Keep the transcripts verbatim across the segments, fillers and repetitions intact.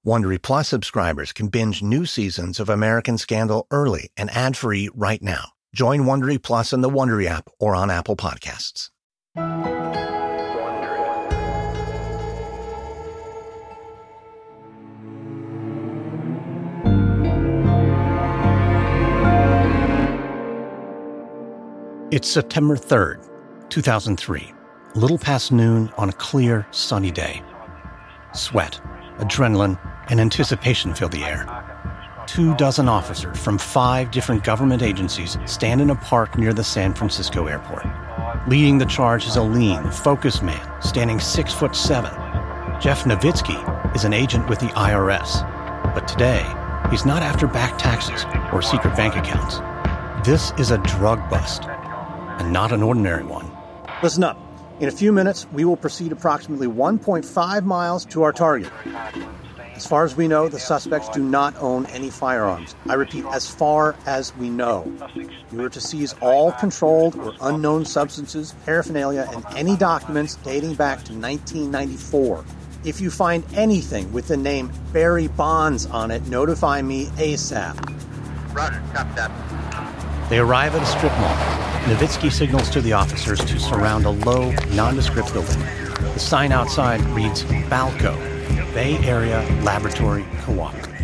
Wondery Plus subscribers can binge new seasons of American Scandal early and ad-free right now. Join Wondery Plus in the Wondery app or on Apple Podcasts. It's September third, two thousand three, a little past noon on a clear, sunny day. Sweat, adrenaline, and anticipation fill the air. Two dozen officers from five different government agencies stand in a park near the San Francisco airport. Leading the charge is a lean, focused man standing six foot seven. Jeff Novitzky is an agent with the I R S, but today he's not after back taxes or secret bank accounts. This is a drug bust, and not an ordinary one. Listen up. In a few minutes, we will proceed approximately one point five miles to our target. As far as we know, the suspects do not own any firearms. I repeat, as far as we know. You are to seize all controlled or unknown substances, paraphernalia, and any documents dating back to nineteen ninety-four. If you find anything with the name Barry Bonds on it, notify me ASAP. Roger, copy that. They arrive at a strip mall. Novitzky signals to the officers to surround a low, nondescript building. The sign outside reads Balco, Bay Area Laboratory Cooperative.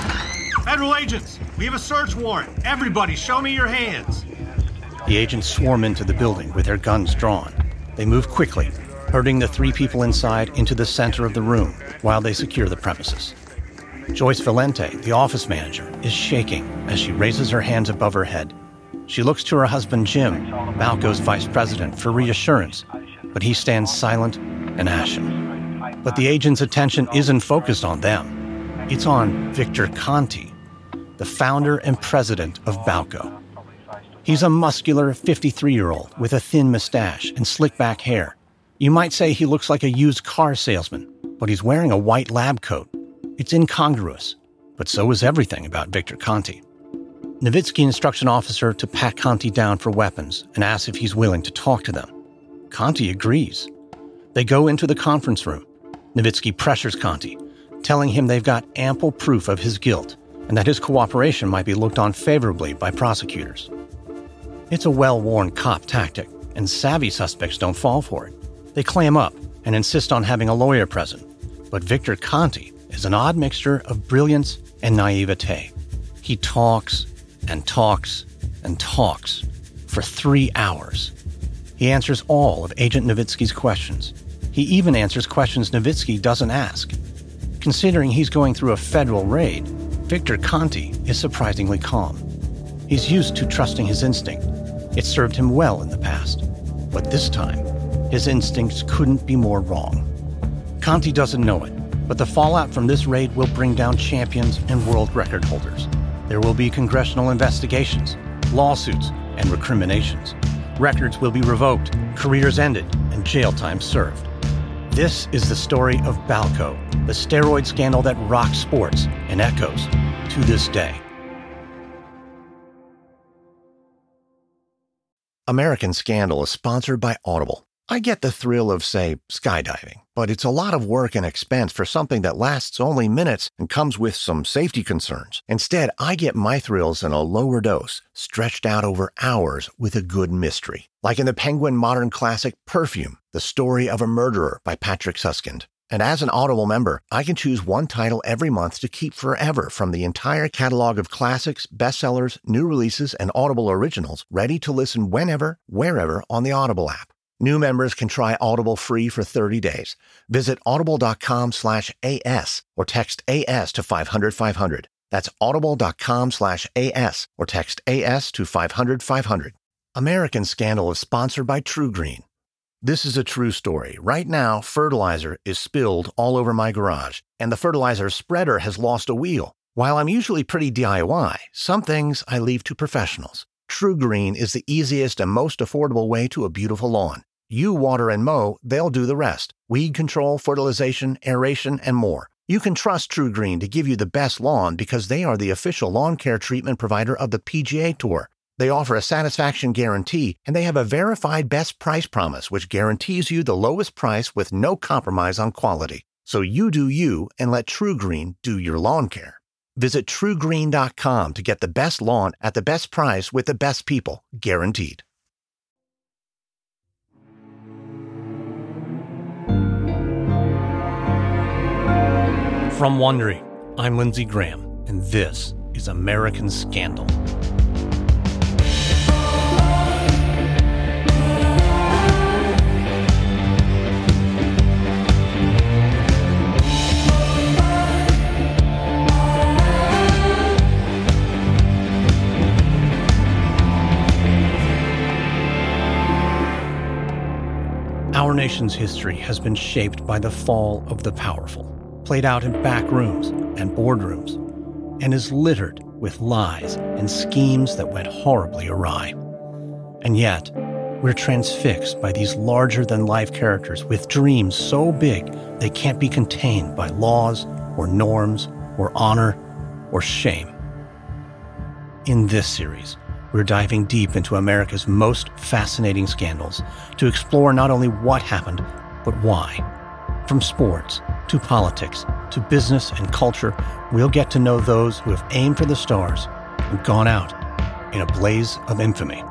Federal agents, we have a search warrant. Everybody, show me your hands. The agents swarm into the building with their guns drawn. They move quickly, herding the three people inside into the center of the room while they secure the premises. Joyce Valente, the office manager, is shaking as she raises her hands above her head. She looks to her husband, Jim, Balco's vice president, for reassurance, but he stands silent and ashen. But the agent's attention isn't focused on them. It's on Victor Conti, the founder and president of Balco. He's a muscular fifty-three-year-old with a thin mustache and slick-back hair. You might say he looks like a used car salesman, but he's wearing a white lab coat. It's incongruous, but so is everything about Victor Conti. Novitzky instructs an officer to pat Conti down for weapons and asks if he's willing to talk to them. Conti agrees. They go into the conference room. Novitzky pressures Conti, telling him they've got ample proof of his guilt and that his cooperation might be looked on favorably by prosecutors. It's a well-worn cop tactic, and savvy suspects don't fall for it. They clam up and insist on having a lawyer present. But Victor Conti is an odd mixture of brilliance and naivete. He talks and talks and talks for three hours. He answers all of Agent Novitzky's questions. He even answers questions Novitzky doesn't ask. Considering he's going through a federal raid, Victor Conti is surprisingly calm. He's used to trusting his instinct. It served him well in the past. But this time, his instincts couldn't be more wrong. Conti doesn't know it, but the fallout from this raid will bring down champions and world record holders. There will be congressional investigations, lawsuits, and recriminations. Records will be revoked, careers ended, and jail time served. This is the story of Balco, the steroid scandal that rocks sports and echoes to this day. American Scandal is sponsored by Audible. I get the thrill of, say, skydiving, but it's a lot of work and expense for something that lasts only minutes and comes with some safety concerns. Instead, I get my thrills in a lower dose, stretched out over hours with a good mystery. Like in the Penguin modern classic Perfume, The Story of a Murderer by Patrick Suskind. And as an Audible member, I can choose one title every month to keep forever from the entire catalog of classics, bestsellers, new releases, and Audible originals, ready to listen whenever, wherever on the Audible app. New members can try Audible free for thirty days. Visit audible.com slash AS or text A S to five hundred five hundred. That's audible.com slash AS or text A S to five hundred five hundred. American Scandal is sponsored by TruGreen. This is a true story. Right now, fertilizer is spilled all over my garage, and the fertilizer spreader has lost a wheel. While I'm usually pretty D I Y, some things I leave to professionals. TruGreen is the easiest and most affordable way to a beautiful lawn. You water and mow, they'll do the rest. Weed control, fertilization, aeration, and more. You can trust TruGreen to give you the best lawn because they are the official lawn care treatment provider of the P G A Tour. They offer a satisfaction guarantee, and they have a verified best price promise, which guarantees you the lowest price with no compromise on quality. So you do you and let TruGreen do your lawn care. Visit True Green dot com to get the best lawn at the best price with the best people, guaranteed. From Wondery, I'm Lindsey Graham, and this is American Scandal. Our nation's history has been shaped by the fall of the powerful, played out in back rooms and boardrooms, and is littered with lies and schemes that went horribly awry. And yet, we're transfixed by these larger-than-life characters with dreams so big they can't be contained by laws or norms or honor or shame. In this series, we're diving deep into America's most fascinating scandals to explore not only what happened, but why. From sports to politics to business and culture, we'll get to know those who have aimed for the stars and gone out in a blaze of infamy.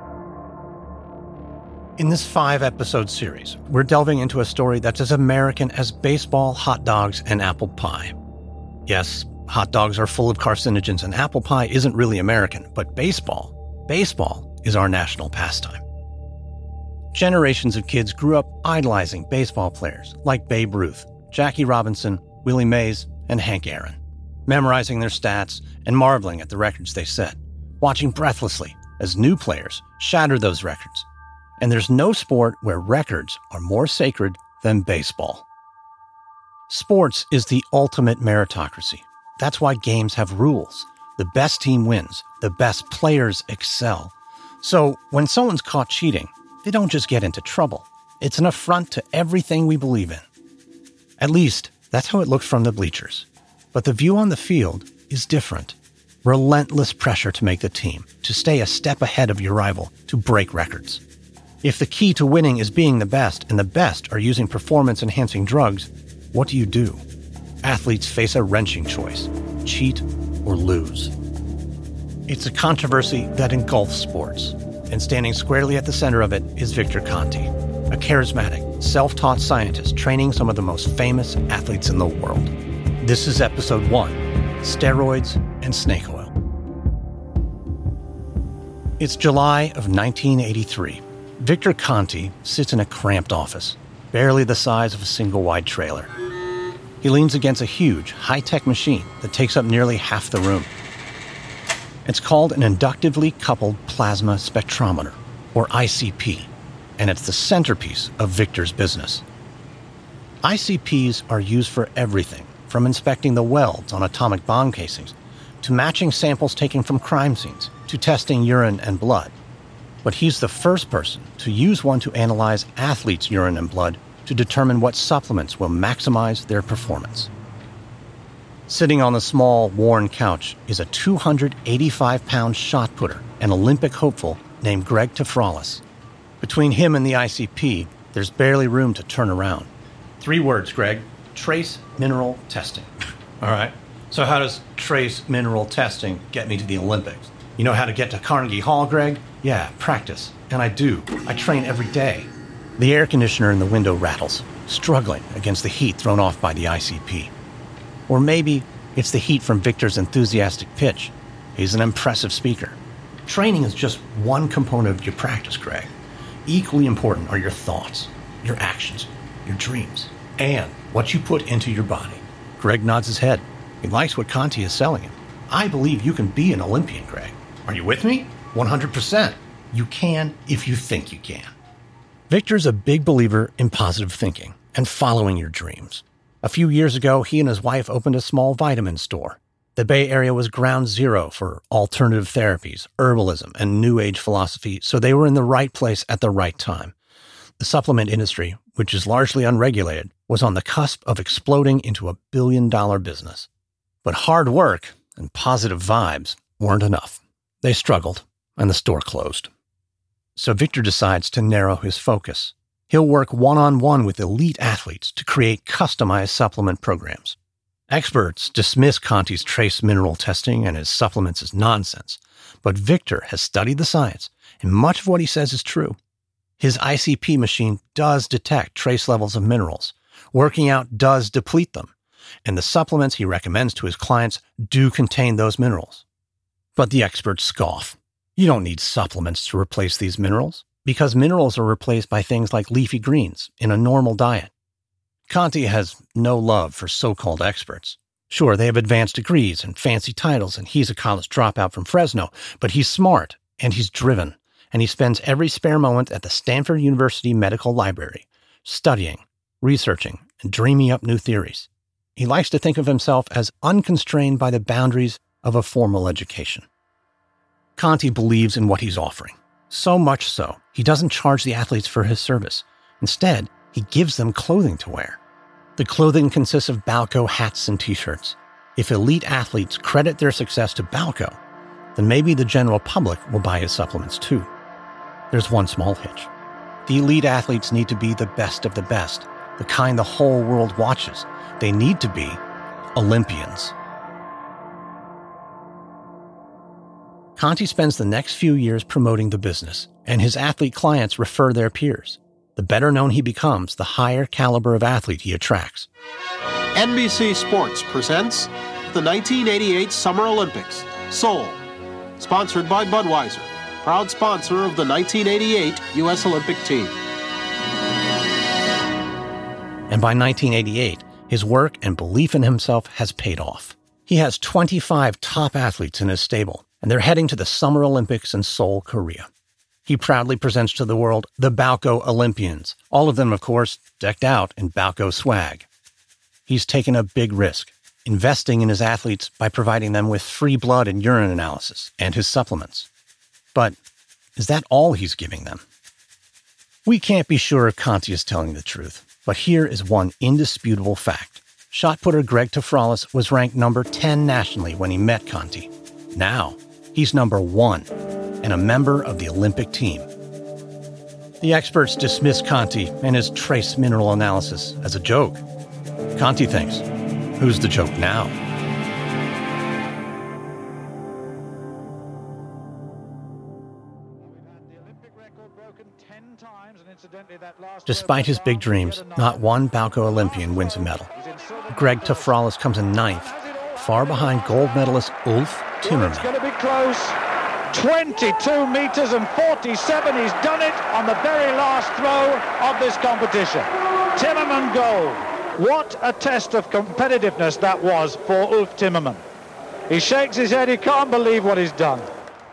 In this five-episode series, we're delving into a story that's as American as baseball, hot dogs, and apple pie. Yes, hot dogs are full of carcinogens and apple pie isn't really American, but baseball, baseball is our national pastime. Generations of kids grew up idolizing baseball players like Babe Ruth, Jackie Robinson, Willie Mays, and Hank Aaron, memorizing their stats and marveling at the records they set, watching breathlessly as new players shatter those records. And there's no sport where records are more sacred than baseball. Sports is the ultimate meritocracy. That's why games have rules. The best team wins. The best players excel. So when someone's caught cheating, they don't just get into trouble. It's an affront to everything we believe in. At least, that's how it looks from the bleachers. But the view on the field is different. Relentless pressure to make the team, to stay a step ahead of your rival, to break records. If the key to winning is being the best, and the best are using performance-enhancing drugs, what do you do? Athletes face a wrenching choice: cheat or lose. It's a controversy that engulfs sports, and standing squarely at the center of it is Victor Conte, a charismatic, self-taught scientist training some of the most famous athletes in the world. This is episode one, Steroids and Snake Oil. It's July of nineteen eighty-three. Victor Conte sits in a cramped office, barely the size of a single-wide trailer. He leans against a huge, high-tech machine that takes up nearly half the room. It's called an inductively coupled plasma spectrometer, or I C P, and it's the centerpiece of Victor's business. I C Ps are used for everything, from inspecting the welds on atomic bomb casings, to matching samples taken from crime scenes, to testing urine and blood. But he's the first person to use one to analyze athletes' urine and blood to determine what supplements will maximize their performance. Sitting on the small, worn couch is a two hundred eighty-five pound shot putter and Olympic hopeful named Greg Tafralis. Between him and the I C P, there's barely room to turn around. Three words, Greg. Trace mineral testing. All right. So how does trace mineral testing get me to the Olympics? You know how to get to Carnegie Hall, Greg? Yeah, practice. And I do. I train every day. The air conditioner in the window rattles, struggling against the heat thrown off by the I C P. Or maybe it's the heat from Victor's enthusiastic pitch. He's an impressive speaker. Training is just one component of your practice, Greg. Equally important are your thoughts, your actions, your dreams, and what you put into your body. Greg nods his head. He likes what Conte is selling him. I believe you can be an Olympian, Greg. Are you with me? one hundred percent. You can if you think you can. Victor's a big believer in positive thinking and following your dreams. A few years ago, he and his wife opened a small vitamin store. The Bay Area was ground zero for alternative therapies, herbalism, and New Age philosophy, so they were in the right place at the right time. The supplement industry, which is largely unregulated, was on the cusp of exploding into a billion-dollar business. But hard work and positive vibes weren't enough. They struggled, and the store closed. So Victor decides to narrow his focus. He'll work one-on-one with elite athletes to create customized supplement programs. Experts dismiss Conti's trace mineral testing and his supplements as nonsense, but Victor has studied the science, and much of what he says is true. His I C P machine does detect trace levels of minerals. Working out does deplete them, and the supplements he recommends to his clients do contain those minerals. But the experts scoff. You don't need supplements to replace these minerals, because minerals are replaced by things like leafy greens in a normal diet. Conti has no love for so-called experts. Sure, they have advanced degrees and fancy titles, and he's a college dropout from Fresno, but he's smart, and he's driven, and he spends every spare moment at the Stanford University Medical Library, studying, researching, and dreaming up new theories. He likes to think of himself as unconstrained by the boundaries of a formal education. Conti believes in what he's offering. So much so, he doesn't charge the athletes for his service. Instead, he gives them clothing to wear. The clothing consists of Balco hats and t-shirts. If elite athletes credit their success to Balco, then maybe the general public will buy his supplements too. There's one small hitch. The elite athletes need to be the best of the best, the kind the whole world watches. They need to be Olympians. Conti spends the next few years promoting the business, and his athlete clients refer their peers. The better known he becomes, the higher caliber of athlete he attracts. N B C Sports presents the nineteen eighty-eight Summer Olympics, Seoul. Sponsored by Budweiser, proud sponsor of the nineteen eighty-eight U S Olympic team. And by nineteen eighty-eight, his work and belief in himself has paid off. He has twenty-five top athletes in his stable, and they're heading to the Summer Olympics in Seoul, Korea. He proudly presents to the world the Balco Olympians, all of them, of course, decked out in Balco swag. He's taken a big risk, investing in his athletes by providing them with free blood and urine analysis and his supplements. But is that all he's giving them? We can't be sure if Conti is telling the truth, but here is one indisputable fact. Shot putter Greg Tafralis was ranked number ten nationally when he met Conti. Now, he's number one and a member of the Olympic team. The experts dismiss Conti and his trace mineral analysis as a joke. Conti thinks, who's the joke now? Despite his big dreams, not one Balco Olympian wins a medal. Greg Tafralis comes in ninth, far behind gold medalist Ulf Timmerman. It's going to be close. twenty-two meters and forty-seven. He's done it on the very last throw of this competition. Timmerman gold. What a test of competitiveness that was for Ulf Timmerman. He shakes his head. He can't believe what he's done.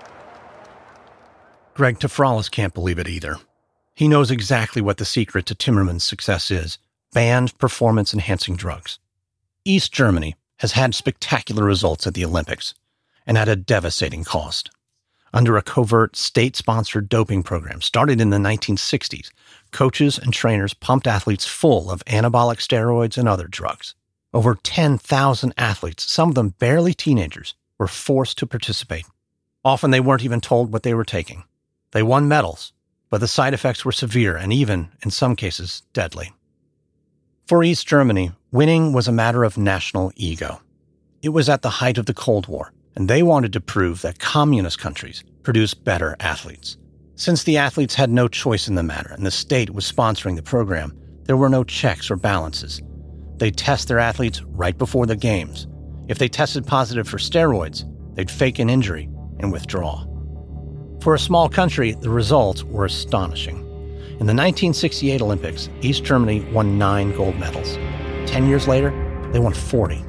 Greg Tafralis can't believe it either. He knows exactly what the secret to Timmerman's success is: banned performance-enhancing drugs. East Germany has had spectacular results at the Olympics, and at a devastating cost. Under a covert state-sponsored doping program started in the nineteen sixties, coaches and trainers pumped athletes full of anabolic steroids and other drugs. Over ten thousand athletes, some of them barely teenagers, were forced to participate. Often they weren't even told what they were taking. They won medals, but the side effects were severe and even, in some cases, deadly. For East Germany, winning was a matter of national ego. It was at the height of the Cold War, and they wanted to prove that communist countries produced better athletes. Since the athletes had no choice in the matter and the state was sponsoring the program, there were no checks or balances. They'd test their athletes right before the games. If they tested positive for steroids, they'd fake an injury and withdraw. For a small country, the results were astonishing. In the nineteen sixty-eight Olympics, East Germany won nine gold medals. Ten years later, they won forty.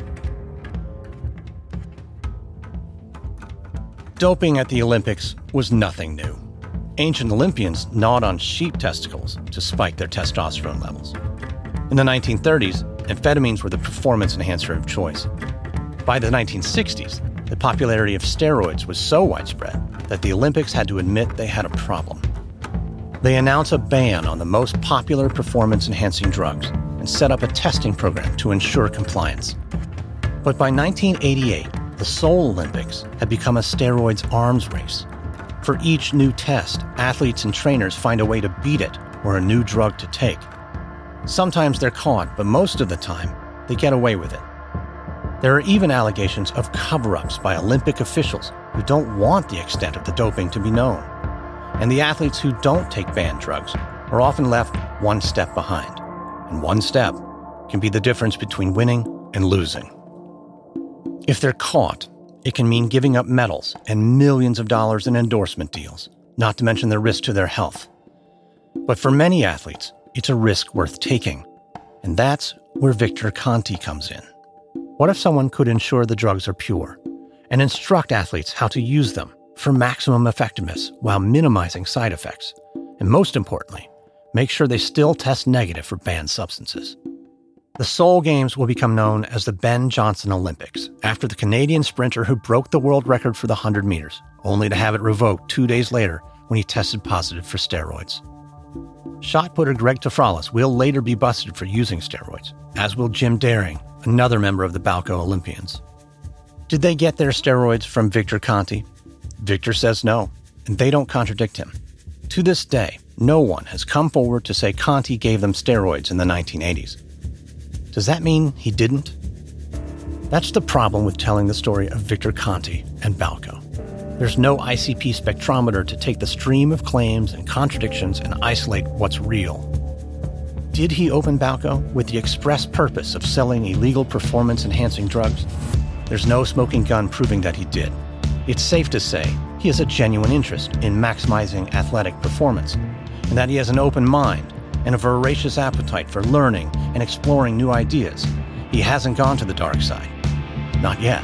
Doping at the Olympics was nothing new. Ancient Olympians gnawed on sheep testicles to spike their testosterone levels. In the nineteen thirties, amphetamines were the performance enhancer of choice. By the nineteen sixties, the popularity of steroids was so widespread that the Olympics had to admit they had a problem. They announced a ban on the most popular performance-enhancing drugs and set up a testing program to ensure compliance. But by nineteen eighty-eight, the Seoul Olympics had become a steroids arms race. For each new test, athletes and trainers find a way to beat it or a new drug to take. Sometimes they're caught, but most of the time, they get away with it. There are even allegations of cover-ups by Olympic officials who don't want the extent of the doping to be known. And the athletes who don't take banned drugs are often left one step behind. And one step can be the difference between winning and losing. If they're caught, it can mean giving up medals and millions of dollars in endorsement deals, not to mention the risk to their health. But for many athletes, it's a risk worth taking. And that's where Victor Conti comes in. What if someone could ensure the drugs are pure and instruct athletes how to use them for maximum effectiveness while minimizing side effects? And most importantly, make sure they still test negative for banned substances. The Seoul Games will become known as the Ben Johnson Olympics, after the Canadian sprinter who broke the world record for the one hundred meters, only to have it revoked two days later when he tested positive for steroids. Shot putter Greg Tafralis will later be busted for using steroids, as will Jim Daring, another member of the Balco Olympians. Did they get their steroids from Victor Conti? Victor says no, and they don't contradict him. To this day, no one has come forward to say Conti gave them steroids in the nineteen eighties. Does that mean he didn't? That's the problem with telling the story of Victor Conti and Balco. There's no I C P spectrometer to take the stream of claims and contradictions and isolate what's real. Did he open Balco with the express purpose of selling illegal performance-enhancing drugs? There's no smoking gun proving that he did. It's safe to say he has a genuine interest in maximizing athletic performance, and that he has an open mind and a voracious appetite for learning and exploring new ideas. He hasn't gone to the dark side. Not yet.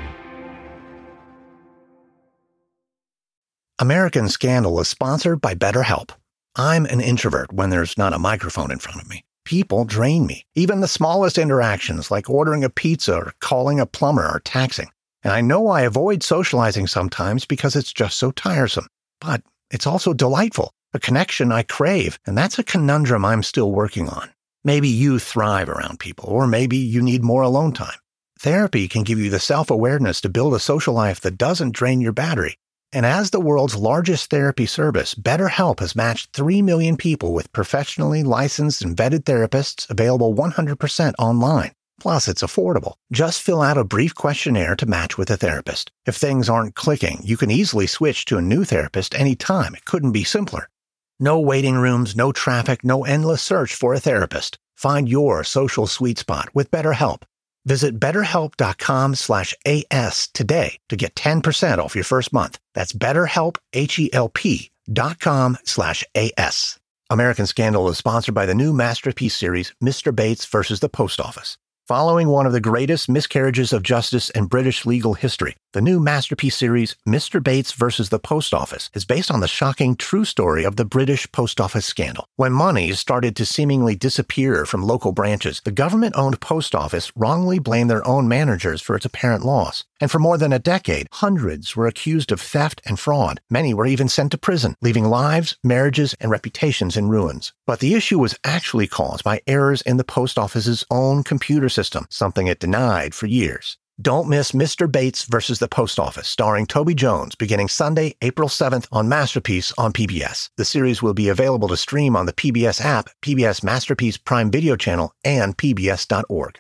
American Scandal is sponsored by BetterHelp. I'm an introvert when there's not a microphone in front of me. People drain me. Even the smallest interactions, like ordering a pizza or calling a plumber, are taxing. And I know I avoid socializing sometimes because it's just so tiresome. But it's also delightful, a connection I crave, and that's a conundrum I'm still working on. Maybe you thrive around people, or maybe you need more alone time. Therapy can give you the self-awareness to build a social life that doesn't drain your battery. And as the world's largest therapy service, BetterHelp has matched three million people with professionally licensed and vetted therapists available one hundred percent online. Plus, it's affordable. Just fill out a brief questionnaire to match with a therapist. If things aren't clicking, you can easily switch to a new therapist anytime. It couldn't be simpler. No waiting rooms, no traffic, no endless search for a therapist. Find your social sweet spot with BetterHelp. Visit betterhelp.com slash AS today to get ten percent off your first month. That's betterhelp, H-E-L-P dot com slash AS. American Scandal is sponsored by the new Masterpiece series, Mister Bates versus the Post Office. Following one of the greatest miscarriages of justice in British legal history, the new Masterpiece series, Mister Bates versus the Post Office, is based on the shocking true story of the British Post Office scandal. When money started to seemingly disappear from local branches, the government-owned post office wrongly blamed their own managers for its apparent loss. And for more than a decade, hundreds were accused of theft and fraud. Many were even sent to prison, leaving lives, marriages, and reputations in ruins. But the issue was actually caused by errors in the post office's own computer system, something it denied for years. Don't miss Mister Bates versus the Post Office, starring Toby Jones, beginning Sunday, April seventh on Masterpiece on P B S. The series will be available to stream on the P B S app, P B S Masterpiece Prime Video channel, and P B S dot org.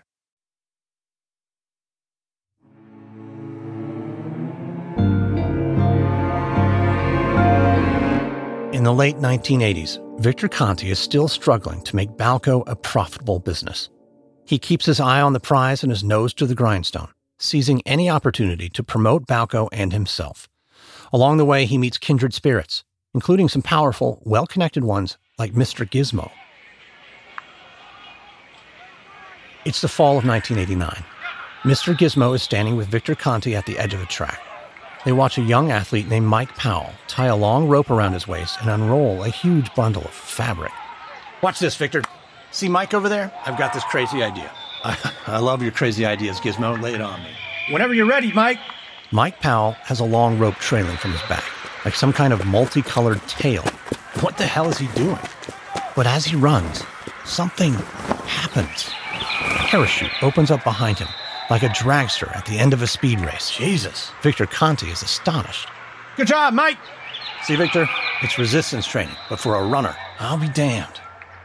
In the late nineteen eighties, Victor Conti is still struggling to make Balco a profitable business. He keeps his eye on the prize and his nose to the grindstone, seizing any opportunity to promote Balco and himself. Along the way, he meets kindred spirits, including some powerful, well-connected ones like Mister Gizmo. It's the fall of nineteen eighty-nine. Mister Gizmo is standing with Victor Conti at the edge of a track. They watch a young athlete named Mike Powell tie a long rope around his waist and unroll a huge bundle of fabric. Watch this, Victor. See Mike over there? I've got this crazy idea. I, I love your crazy ideas, Gizmo. Lay it on me. Whenever you're ready, Mike. Mike Powell has a long rope trailing from his back, like some kind of multicolored tail. What the hell is he doing? But as he runs, something happens. A parachute opens up behind him, like a dragster at the end of a speed race. Jesus. Victor Conti is astonished. Good job, Mike. See, Victor, It's resistance training, but for a runner, I'll be damned.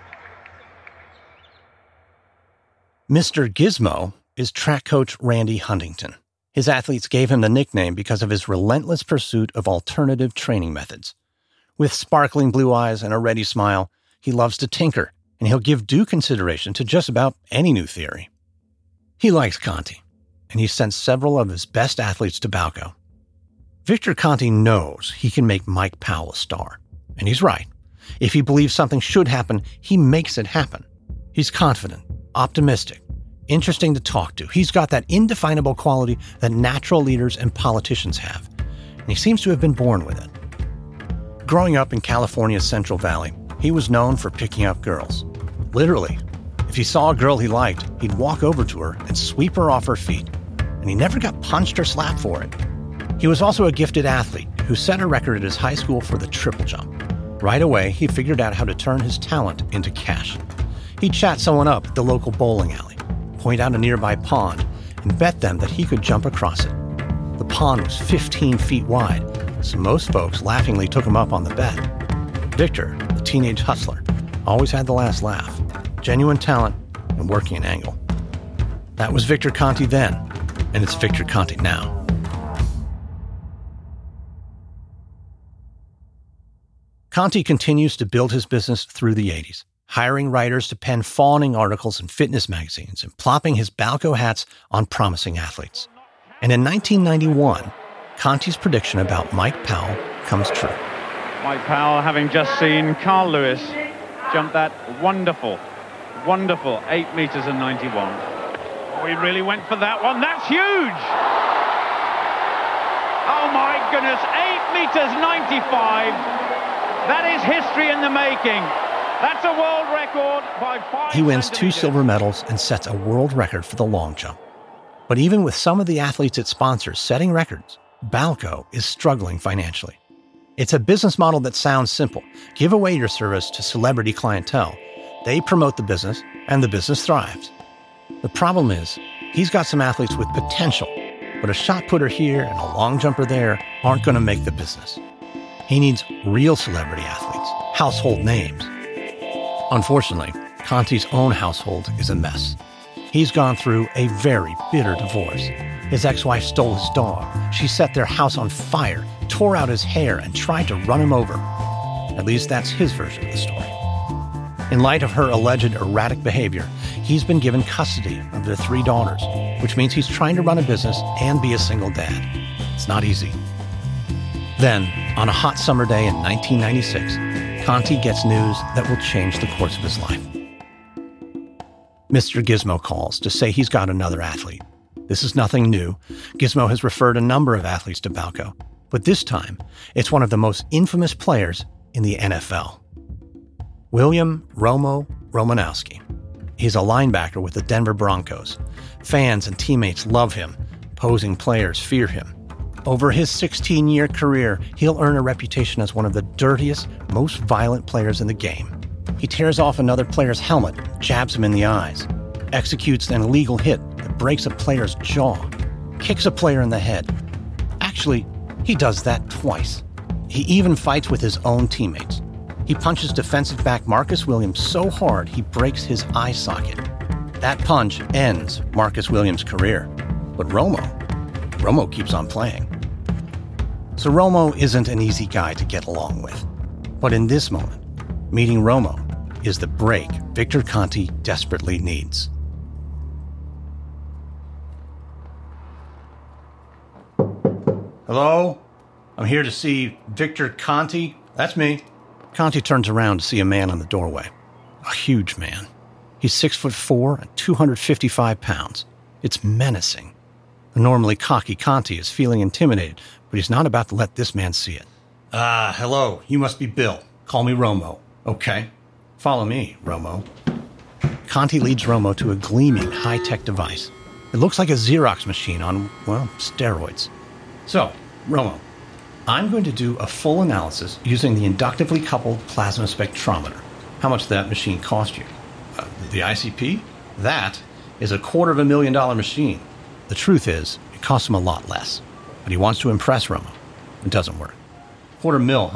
Mister Gizmo is track coach Randy Huntington. His athletes gave him the nickname because of his relentless pursuit of alternative training methods. With sparkling blue eyes and a ready smile, he loves to tinker, and he'll give due consideration to just about any new theory. He likes Conti, and he sent several of his best athletes to Balco. Victor Conti knows he can make Mike Powell a star, and he's right. If he believes something should happen, he makes it happen. He's confident, optimistic, interesting to talk to. He's got that indefinable quality that natural leaders and politicians have, and he seems to have been born with it. Growing up in California's Central Valley, he was known for picking up girls. Literally. If he saw a girl he liked, he'd walk over to her and sweep her off her feet, and he never got punched or slapped for it. He was also a gifted athlete who set a record at his high school for the triple jump. Right away, he figured out how to turn his talent into cash. He'd chat someone up at the local bowling alley, point out a nearby pond, and bet them that he could jump across it. The pond was fifteen feet wide, so most folks laughingly took him up on the bet. Victor, the teenage hustler, always had the last laugh, genuine talent, and working an angle. That was Victor Conti then, and it's Victor Conti now. Conti continues to build his business through the eighties, hiring writers to pen fawning articles in fitness magazines and plopping his Balco hats on promising athletes. And in nineteen ninety-one, Conti's prediction about Mike Powell comes true. Mike Powell, having just seen Carl Lewis jump that wonderful, wonderful eight meters and ninety-one. We really went for that one. That's huge! Oh my goodness, eight meters ninety-five. That is history in the making. That's a world record by five. He wins two silver medals and sets a world record for the long jump. But even with some of the athletes it sponsors setting records, Balco is struggling financially. It's a business model that sounds simple. Give away your service to celebrity clientele. They promote the business, and the business thrives. The problem is, he's got some athletes with potential, but a shot putter here and a long jumper there aren't going to make the business. He needs real celebrity athletes, household names. Unfortunately, Conti's own household is a mess. He's gone through a very bitter divorce. His ex-wife stole his dog. She set their house on fire, tore out his hair, and tried to run him over. At least that's his version of the story. In light of her alleged erratic behavior, he's been given custody of their three daughters, which means he's trying to run a business and be a single dad. It's not easy. Then, on a hot summer day in nineteen ninety-six, Conti gets news that will change the course of his life. Mister Gizmo calls to say he's got another athlete. This is nothing new. Gizmo has referred a number of athletes to Balco, but this time, it's one of the most infamous players in the N F L. William Romo Romanowski. He's a linebacker with the Denver Broncos. Fans and teammates love him. Opposing players fear him. Over his sixteen-year career, he'll earn a reputation as one of the dirtiest, most violent players in the game. He tears off another player's helmet, jabs him in the eyes, executes an illegal hit that breaks a player's jaw, kicks a player in the head. Actually, he does that twice. He even fights with his own teammates. He punches defensive back Marcus Williams so hard he breaks his eye socket. That punch ends Marcus Williams' career. But Romo, Romo keeps on playing. So Romo isn't an easy guy to get along with. But in this moment, meeting Romo is the break Victor Conti desperately needs. Hello? I'm here to see Victor Conti. That's me. Conti turns around to see a man on the doorway. A huge man. He's six foot four and two hundred fifty-five pounds. It's menacing. The normally cocky Conti is feeling intimidated, but he's not about to let this man see it. Ah, hello. You must be Bill. Call me Romo. Okay. Follow me, Romo. Conti leads Romo to a gleaming high-tech device. It looks like a Xerox machine on, well, steroids. So, Romo, I'm going to do a full analysis using the inductively coupled plasma spectrometer. How much did that machine cost you? Uh, the I C P? That is a quarter of a million dollar machine. The truth is, it costs him a lot less. But he wants to impress Romo. It doesn't work. Quarter mil, huh?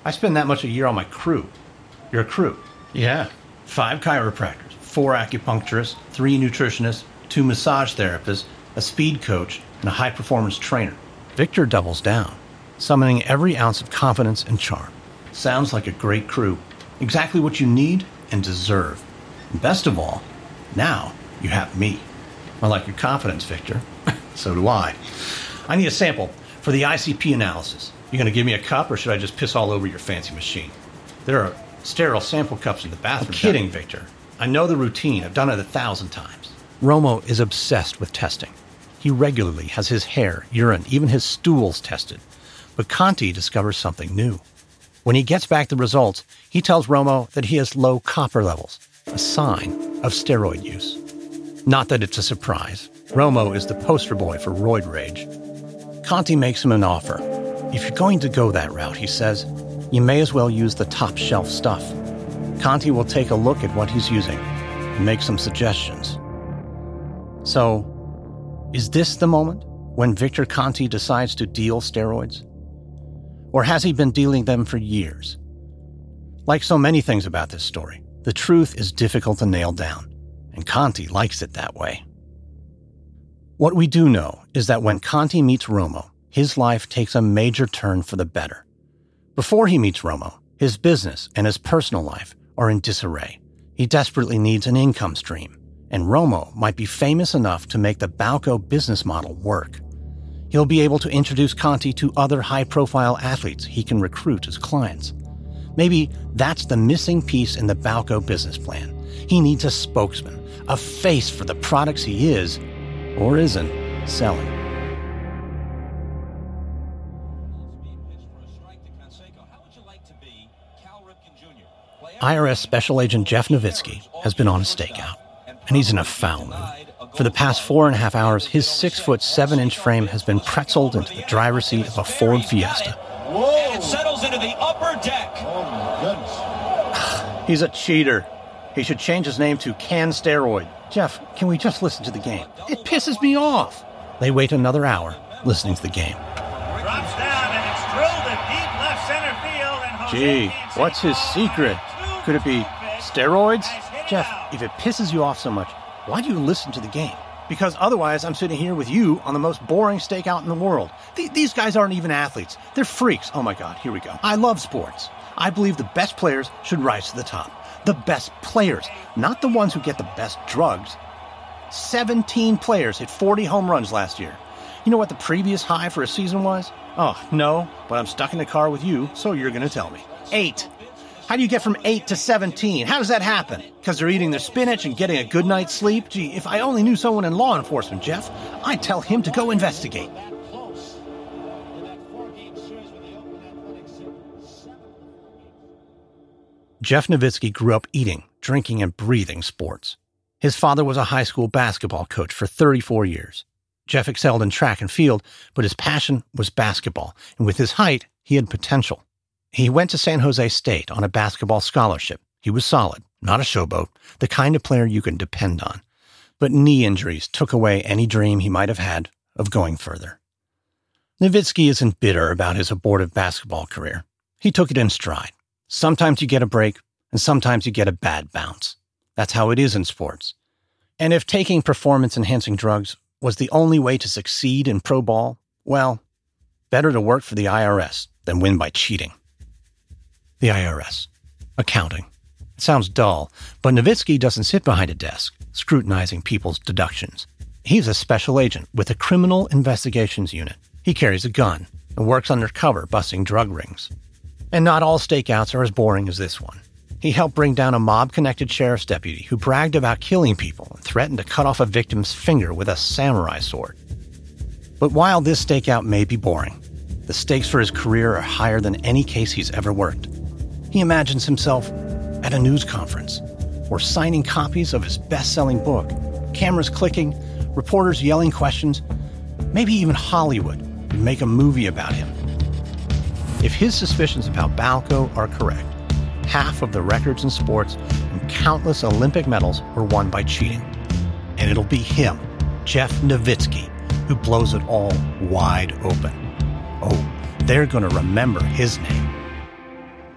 I spend that much a year on my crew. Your crew? Yeah. Five chiropractors, four acupuncturists, three nutritionists, two massage therapists, a speed coach, and a high-performance trainer. Victor doubles down, summoning every ounce of confidence and charm. Sounds like a great crew. Exactly what you need and deserve. And best of all, now you have me. I like your confidence, Victor. So do I. I need a sample for the I C P analysis. You gonna give me a cup, or should I just piss all over your fancy machine? There are sterile sample cups in the bathroom. I'm kidding, Victor. I know the routine. I've done it a thousand times. Romo is obsessed with testing. He regularly has his hair, urine, even his stools tested. But Conti discovers something new. When he gets back the results, he tells Romo that he has low copper levels, a sign of steroid use. Not that it's a surprise. Romo is the poster boy for roid rage. Conti makes him an offer. If you're going to go that route, he says, you may as well use the top-shelf stuff. Conti will take a look at what he's using and make some suggestions. So, is this the moment when Victor Conti decides to deal steroids? Or has he been dealing them for years? Like so many things about this story, the truth is difficult to nail down, and Conti likes it that way. What we do know is that when Conti meets Romo, his life takes a major turn for the better. Before he meets Romo, his business and his personal life are in disarray. He desperately needs an income stream, and Romo might be famous enough to make the Balco business model work. He'll be able to introduce Conti to other high-profile athletes he can recruit as clients. Maybe that's the missing piece in the Balco business plan. He needs a spokesman, a face for the products he is, or isn't, selling. I R S Special Agent Jeff Nowitzki has been on a stakeout, and he's in a foul mood. For the past four and a half hours, his six-foot, seven-inch frame has been pretzeled into the driver's seat of a Ford Fiesta. Whoa. And it settles into the upper deck. Oh, my goodness. He's a cheater. He should change his name to Can Steroid. Jeff, can we just listen to the game? It pisses me off. They wait another hour listening to the game. Drops down, and it's drilled to deep left center field. And Gee, what's his secret? Could it be steroids? Jeff, if it pisses you off so much, why do you listen to the game? Because otherwise I'm sitting here with you on the most boring stakeout in the world. Th- these guys aren't even athletes. They're freaks. Oh my God, here we go. I love sports. I believe the best players should rise to the top. The best players, not the ones who get the best drugs. seventeen players hit forty home runs last year. You know what the previous high for a season was? Oh, no, but I'm stuck in the car with you, so you're going to tell me. Eight. How do you get from eight to seventeen? How does that happen? Because they're eating their spinach and getting a good night's sleep? Gee, if I only knew someone in law enforcement, Jeff, I'd tell him to go investigate. Jeff Nowitzki grew up eating, drinking, and breathing sports. His father was a high school basketball coach for thirty-four years. Jeff excelled in track and field, but his passion was basketball, and with his height, he had potential. He went to San Jose State on a basketball scholarship. He was solid, not a showboat, the kind of player you can depend on. But knee injuries took away any dream he might have had of going further. Nowitzki isn't bitter about his abortive basketball career. He took it in stride. Sometimes you get a break, and sometimes you get a bad bounce. That's how it is in sports. And if taking performance-enhancing drugs was the only way to succeed in pro ball, well, better to work for the I R S than win by cheating. The I R S. Accounting. It sounds dull, but Nowitzki doesn't sit behind a desk, scrutinizing people's deductions. He's a special agent with a criminal investigations unit. He carries a gun and works undercover busting drug rings. And not all stakeouts are as boring as this one. He helped bring down a mob-connected sheriff's deputy who bragged about killing people and threatened to cut off a victim's finger with a samurai sword. But while this stakeout may be boring, the stakes for his career are higher than any case he's ever worked. He imagines himself at a news conference or signing copies of his best-selling book, cameras clicking, reporters yelling questions, maybe even Hollywood would make a movie about him. If his suspicions about Balco are correct, half of the records in sports and countless Olympic medals were won by cheating. And it'll be him, Jeff Nowitzki, who blows it all wide open. Oh, they're going to remember his name.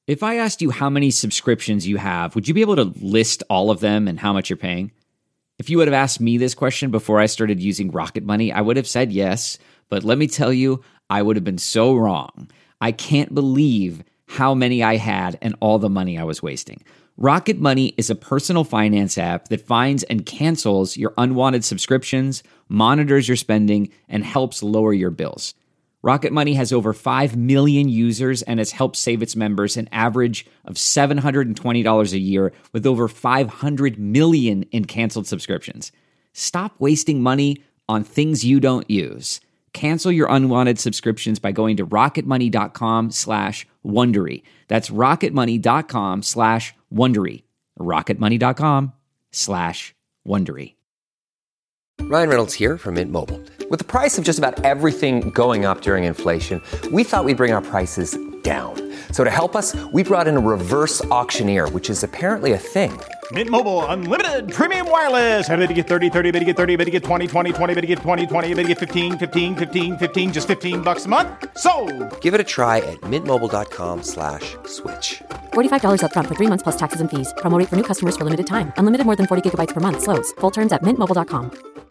If I asked you how many subscriptions you have, would you be able to list all of them and how much you're paying? If you would have asked me this question before I started using Rocket Money, I would have said yes, but let me tell you, I would have been so wrong. I can't believe how many I had and all the money I was wasting. Rocket Money is a personal finance app that finds and cancels your unwanted subscriptions, monitors your spending, and helps lower your bills. Rocket Money has over five million users and has helped save its members an average of seven hundred twenty dollars a year with over five hundred million in canceled subscriptions. Stop wasting money on things you don't use. Cancel your unwanted subscriptions by going to rocketmoney.com slash Wondery. That's rocketmoney.com slash Wondery. rocketmoney.com slash Wondery. Ryan Reynolds here from Mint Mobile. With the price of just about everything going up during inflation, we thought we'd bring our prices down. So to help us, we brought in a reverse auctioneer, which is apparently a thing. Mint Mobile Unlimited Premium Wireless. How to get thirty, thirty, how to get thirty, how to get twenty, twenty, twenty, how to get twenty, twenty, how to get fifteen, fifteen, fifteen, fifteen, just fifteen bucks a month? Sold! Give it a try at mintmobile.com slash switch. forty-five dollars up front for three months plus taxes and fees. Promo rate for new customers for limited time. Unlimited more than forty gigabytes per month. Slows full terms at mint mobile dot com.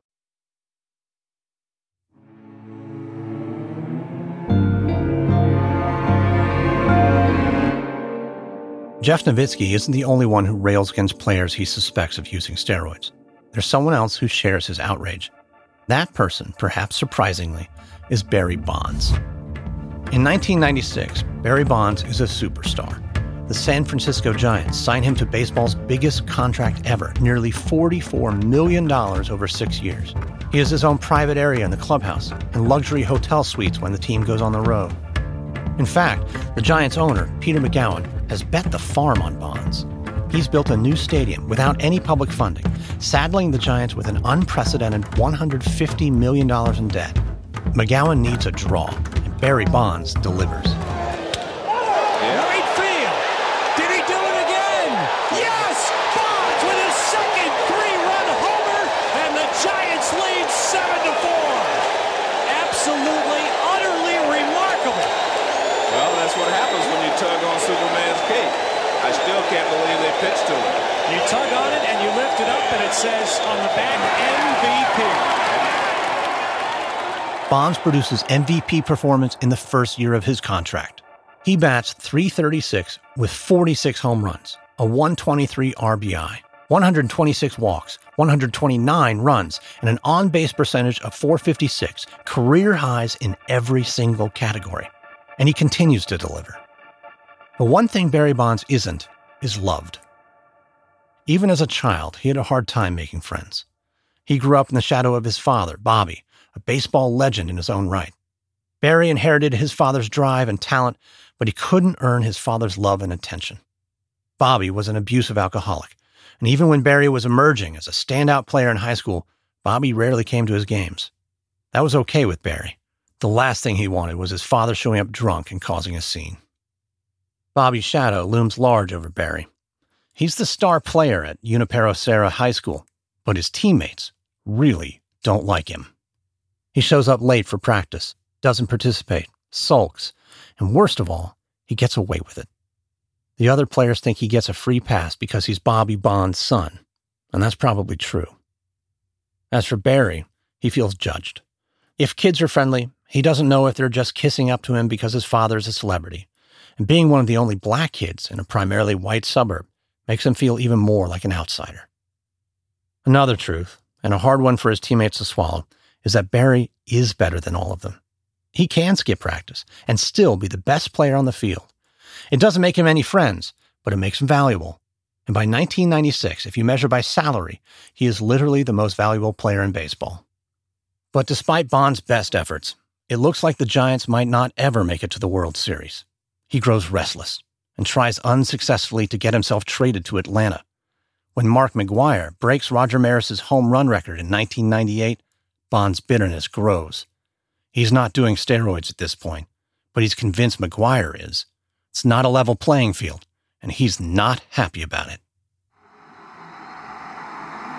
Jeff Nowitzki isn't the only one who rails against players he suspects of using steroids. There's someone else who shares his outrage. That person, perhaps surprisingly, is Barry Bonds. In nineteen ninety-six, Barry Bonds is a superstar. The San Francisco Giants signed him to baseball's biggest contract ever, nearly forty-four million dollars over six years. He has his own private area in the clubhouse and luxury hotel suites when the team goes on the road. In fact, the Giants' owner, Peter McGowan, has bet the farm on Bonds. He's built a new stadium without any public funding, saddling the Giants with an unprecedented one hundred fifty million dollars in debt. McGowan needs a draw, and Barry Bonds delivers. Right field! Did he do it again? Yes! Bonds with his second three-run homer, and the Giants lead seven to four. Absolutely, utterly remarkable. Well, that's what happens when you tug on Superman's cape. I still can't believe they pitched to him. You tug on it and you lift it up and it says on the back, M V P. Bonds produces M V P performance in the first year of his contract. He bats three thirty-six with forty-six home runs, a one twenty-three R B I, one hundred twenty-six walks, one hundred twenty-nine runs, and an on-base percentage of four fifty-six, career highs in every single category. And he continues to deliver. But one thing Barry Bonds isn't is loved. Even as a child, he had a hard time making friends. He grew up in the shadow of his father, Bobby, a baseball legend in his own right. Barry inherited his father's drive and talent, but he couldn't earn his father's love and attention. Bobby was an abusive alcoholic, and even when Barry was emerging as a standout player in high school, Bobby rarely came to his games. That was okay with Barry. The last thing he wanted was his father showing up drunk and causing a scene. Bobby's shadow looms large over Barry. He's the star player at Junipero Serra High School, but his teammates really don't like him. He shows up late for practice, doesn't participate, sulks, and worst of all, he gets away with it. The other players think he gets a free pass because he's Bobby Bonds' son, and that's probably true. As for Barry, he feels judged. If kids are friendly, he doesn't know if they're just kissing up to him because his father's a celebrity. And being one of the only black kids in a primarily white suburb makes him feel even more like an outsider. Another truth, and a hard one for his teammates to swallow, is that Barry is better than all of them. He can skip practice and still be the best player on the field. It doesn't make him any friends, but it makes him valuable. And by nineteen ninety-six, if you measure by salary, he is literally the most valuable player in baseball. But despite Bonds' best efforts, it looks like the Giants might not ever make it to the World Series. He grows restless and tries unsuccessfully to get himself traded to Atlanta. When Mark McGwire breaks Roger Maris's home run record in nineteen ninety-eight, Bonds' bitterness grows. He's not doing steroids at this point, but he's convinced McGwire is. It's not a level playing field, and he's not happy about it.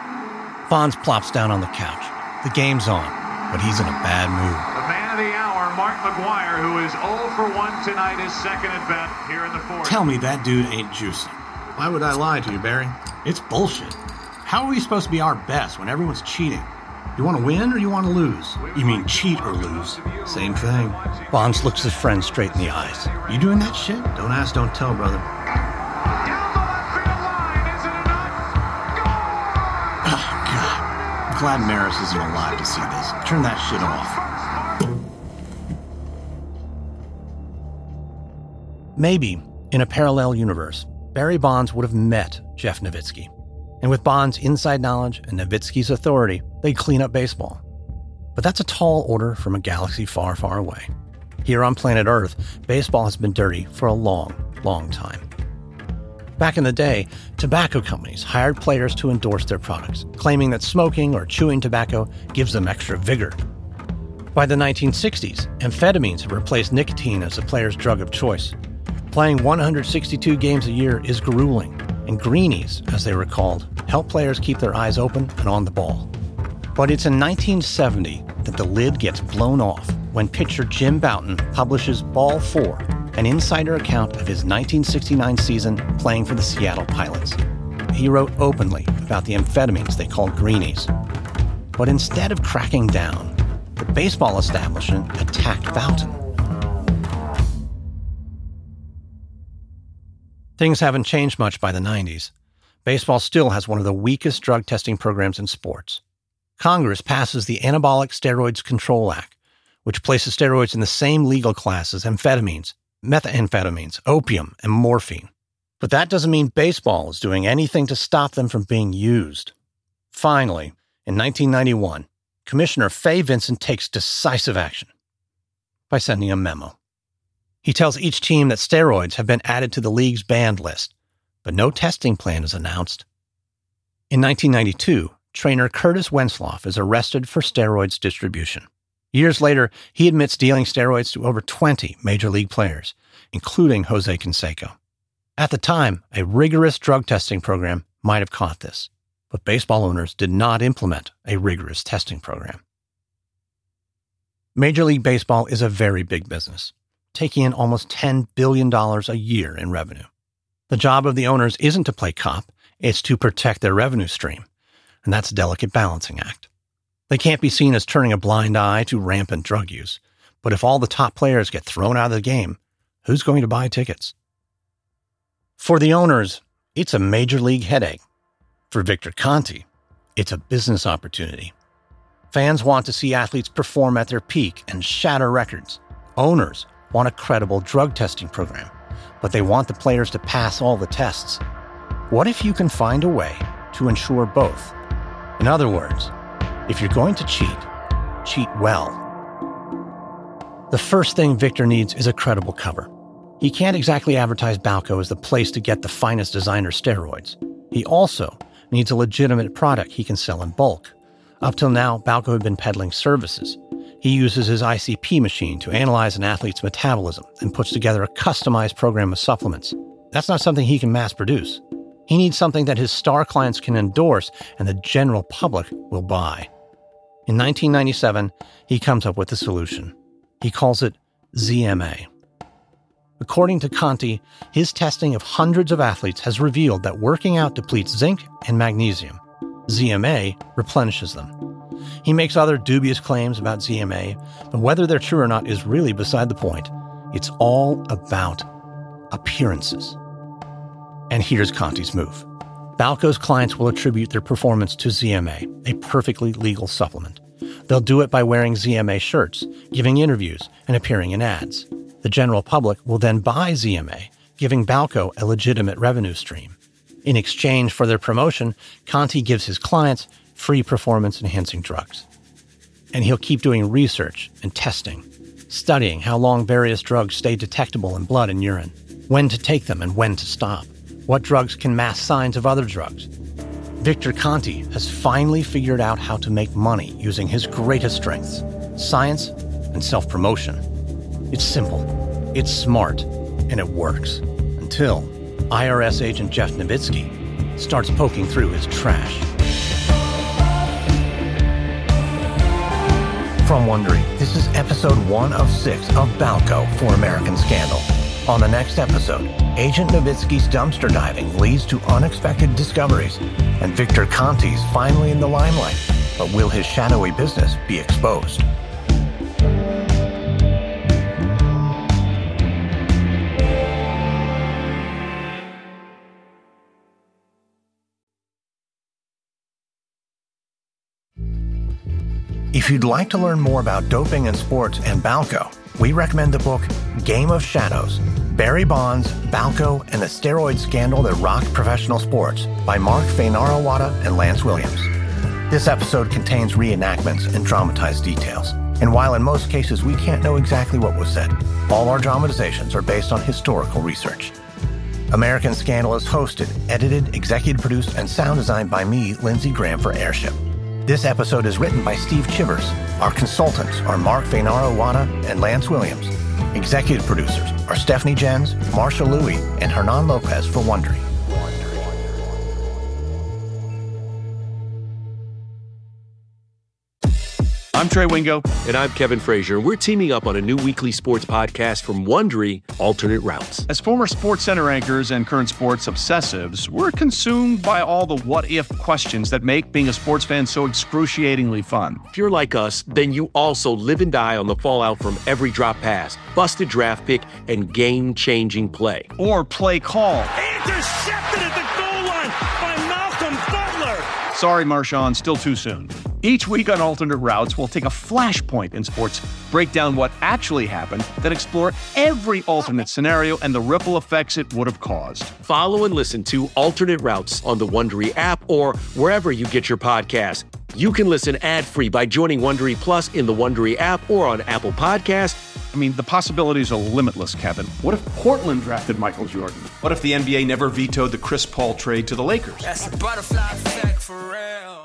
Bonds plops down on the couch. The game's on, but he's in a bad mood. The man of the hour, Mark McGwire, who is oh for one tonight, his second at bat here in the fourth. Tell me that dude ain't juicing. Why would I lie to you, Barry? It's bullshit. How are we supposed to be our best when everyone's cheating? You want to win or you want to lose? You mean cheat or lose? Same thing. Bonds looks his friend straight in the eyes. You doing that shit? Don't ask, don't tell, brother. Oh, God. I'm glad Maris isn't alive to see this. Turn that shit off. Maybe, in a parallel universe, Barry Bonds would have met Jeff Nowitzki. And with Bonds' inside knowledge and Nowitzki's authority, they'd clean up baseball. But that's a tall order from a galaxy far, far away. Here on planet Earth, baseball has been dirty for a long, long time. Back in the day, tobacco companies hired players to endorse their products, claiming that smoking or chewing tobacco gives them extra vigor. By the nineteen sixties, amphetamines have replaced nicotine as the player's drug of choice. Playing one hundred sixty-two games a year is grueling, and greenies, as they were called, help players keep their eyes open and on the ball. But it's in nineteen seventy that the lid gets blown off when pitcher Jim Bouton publishes Ball Four, an insider account of his nineteen sixty-nine season playing for the Seattle Pilots. He wrote openly about the amphetamines they called greenies. But instead of cracking down, the baseball establishment attacked Bouton. Things haven't changed much by the nineties. Baseball still has one of the weakest drug testing programs in sports. Congress passes the Anabolic Steroids Control Act, which places steroids in the same legal class as amphetamines, methamphetamines, opium, and morphine. But that doesn't mean baseball is doing anything to stop them from being used. Finally, in nineteen ninety-one, Commissioner Fay Vincent takes decisive action by sending a memo. He tells each team that steroids have been added to the league's banned list, but no testing plan is announced. In nineteen ninety-two, trainer Curtis Wensloff is arrested for steroids distribution. Years later, he admits dealing steroids to over twenty major league players, including Jose Canseco. At the time, a rigorous drug testing program might have caught this, but baseball owners did not implement a rigorous testing program. Major League Baseball is a very big business, taking in almost ten billion dollars a year in revenue. The job of the owners isn't to play cop, it's to protect their revenue stream, and that's a delicate balancing act. They can't be seen as turning a blind eye to rampant drug use, but if all the top players get thrown out of the game, who's going to buy tickets? For the owners, it's a major league headache. For Victor Conti, it's a business opportunity. Fans want to see athletes perform at their peak and shatter records. Owners want a credible drug testing program, but they want the players to pass all the tests. What if you can find a way to ensure both? In other words, if you're going to cheat, cheat well. The first thing Victor needs is a credible cover. He can't exactly advertise Balco as the place to get the finest designer steroids. He also needs a legitimate product he can sell in bulk. Up till now, Balco had been peddling services. He uses his I C P machine to analyze an athlete's metabolism and puts together a customized program of supplements. That's not something he can mass produce. He needs something that his star clients can endorse and the general public will buy. In nineteen ninety-seven, he comes up with a solution. He calls it Z M A. According to Conti, his testing of hundreds of athletes has revealed that working out depletes zinc and magnesium. Z M A replenishes them. He makes other dubious claims about Z M A, but whether they're true or not is really beside the point. It's all about appearances. And here's Conti's move. Balco's clients will attribute their performance to Z M A, a perfectly legal supplement. They'll do it by wearing Z M A shirts, giving interviews, and appearing in ads. The general public will then buy Z M A, giving Balco a legitimate revenue stream. In exchange for their promotion, Conti gives his clients free performance-enhancing drugs. And he'll keep doing research and testing, studying how long various drugs stay detectable in blood and urine, when to take them and when to stop, what drugs can mask signs of other drugs. Victor Conti has finally figured out how to make money using his greatest strengths, science and self-promotion. It's simple, it's smart, and it works. Until I R S agent Jeff Nowitzki starts poking through his trash. From Wondery, this is episode one of six of Balco for American Scandal. On the next episode, Agent Nowitzki's dumpster diving leads to unexpected discoveries, and Victor Conti's finally in the limelight. But will his shadowy business be exposed? If you'd like to learn more about doping in sports and Balco, we recommend the book Game of Shadows, Barry Bonds, Balco, and the Steroid Scandal That Rocked Professional Sports by Mark Fainarawada and Lance Williams. This episode contains reenactments and dramatized details, and while in most cases we can't know exactly what was said, all our dramatizations are based on historical research. American Scandal is hosted, edited, executive produced, and sound designed by me, Lindsey Graham, for Airship. This episode is written by Steve Chivers. Our consultants are Mark Fainarawada and Lance Williams. Executive producers are Stephanie Jens, Marsha Louie, and Hernan Lopez for Wondery. I'm Trey Wingo. And I'm Kevin Frazier. We're teaming up on a new weekly sports podcast from Wondery, Alternate Routes. As former SportsCenter anchors and current sports obsessives, we're consumed by all the what-if questions that make being a sports fan so excruciatingly fun. If you're like us, then you also live and die on the fallout from every drop pass, busted draft pick, and game-changing play. Or play call. Intercepted at the goal line by Malcolm Butler. Sorry, Marshawn, still too soon. Each week on Alternate Routes, we'll take a flashpoint in sports, break down what actually happened, then explore every alternate scenario and the ripple effects it would have caused. Follow and listen to Alternate Routes on the Wondery app or wherever you get your podcasts. You can listen ad-free by joining Wondery Plus in the Wondery app or on Apple Podcasts. I mean, the possibilities are limitless, Kevin. What if Portland drafted Michael Jordan? What if the N B A never vetoed the Chris Paul trade to the Lakers? That's a butterfly effect for real.